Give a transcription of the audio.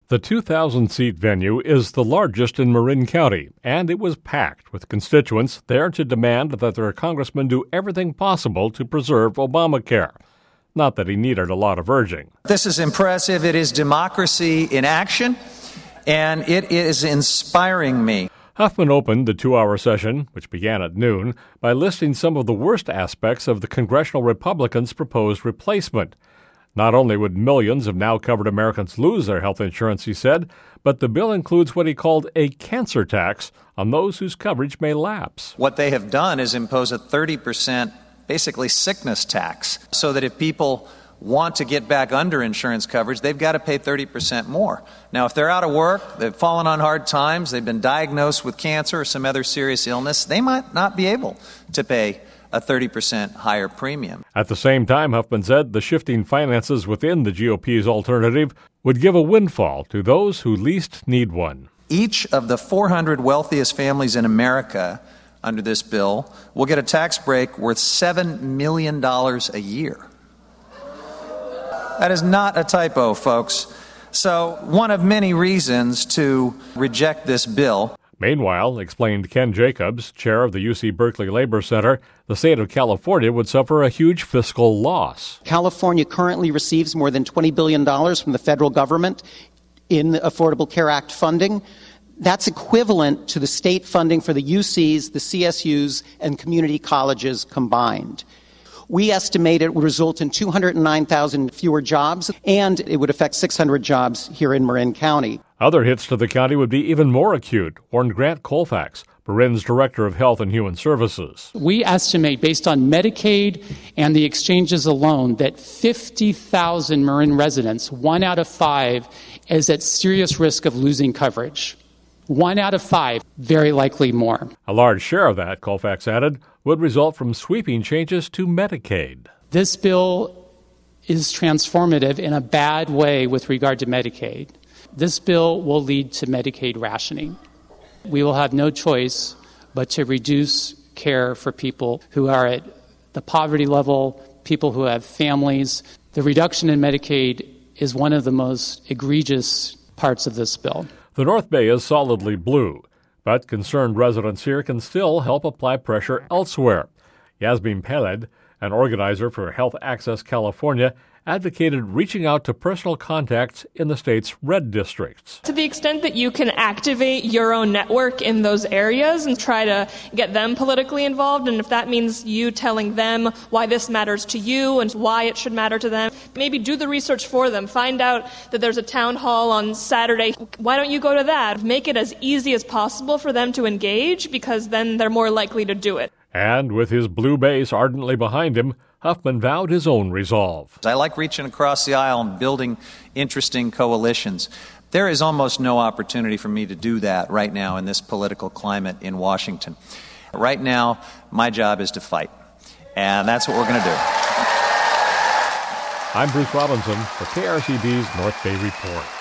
The 2,000-seat venue is the largest in Marin County, and it was packed with constituents there to demand that their congressman do everything possible to preserve Obamacare. Not that he needed a lot of urging. This is impressive. It is democracy in action, and it is inspiring me. Huffman opened the 2-hour session, which began at noon, by listing some of the worst aspects of the congressional Republicans' proposed replacement. Not only would millions of now-covered Americans lose their health insurance, he said, but the bill includes what he called a cancer tax on those whose coverage may lapse. What they have done is impose a 30%, basically sickness tax, so that if people want to get back under insurance coverage, they've got to pay 30% more. Now, if they're out of work, they've fallen on hard times, they've been diagnosed with cancer or some other serious illness, they might not be able to pay a 30% higher premium. At the same time, Huffman said the shifting finances within the GOP's alternative would give a windfall to those who least need one. Each of the 400 wealthiest families in America under this bill will get a tax break worth $7 million a year. That is not a typo, folks. So, one of many reasons to reject this bill. Meanwhile, explained Ken Jacobs, chair of the UC Berkeley Labor Center, the state of California would suffer a huge fiscal loss. California currently receives more than $20 billion from the federal government in the Affordable Care Act funding. That's equivalent to the state funding for the UCs, the CSUs, and community colleges combined. We estimate it would result in 209,000 fewer jobs, and it would affect 600 jobs here in Marin County. Other hits to the county would be even more acute, warned Grant Colfax, Marin's Director of Health and Human Services. We estimate, based on Medicaid and the exchanges alone, that 50,000 Marin residents, 1 out of 5, is at serious risk of losing coverage. 1 out of 5, very likely more. A large share of that, Colfax added, would result from sweeping changes to Medicaid. This bill is transformative in a bad way with regard to Medicaid. This bill will lead to Medicaid rationing. We will have no choice but to reduce care for people who are at the poverty level, people who have families. The reduction in Medicaid is one of the most egregious parts of this bill. The North Bay is solidly blue, but concerned residents here can still help apply pressure elsewhere. Yasmin Peled, an organizer for Health Access California, advocated reaching out to personal contacts in the state's red districts. To the extent that you can activate your own network in those areas and try to get them politically involved, and if that means you telling them why this matters to you and why it should matter to them, maybe do the research for them. Find out that there's a town hall on Saturday. Why don't you go to that? Make it as easy as possible for them to engage, because then they're more likely to do it. And with his blue base ardently behind him, Huffman vowed his own resolve. I like reaching across the aisle and building interesting coalitions. There is almost no opportunity for me to do that right now in this political climate in Washington. Right now, my job is to fight, and that's what we're going to do. I'm Bruce Robinson for KRCB's North Bay Report.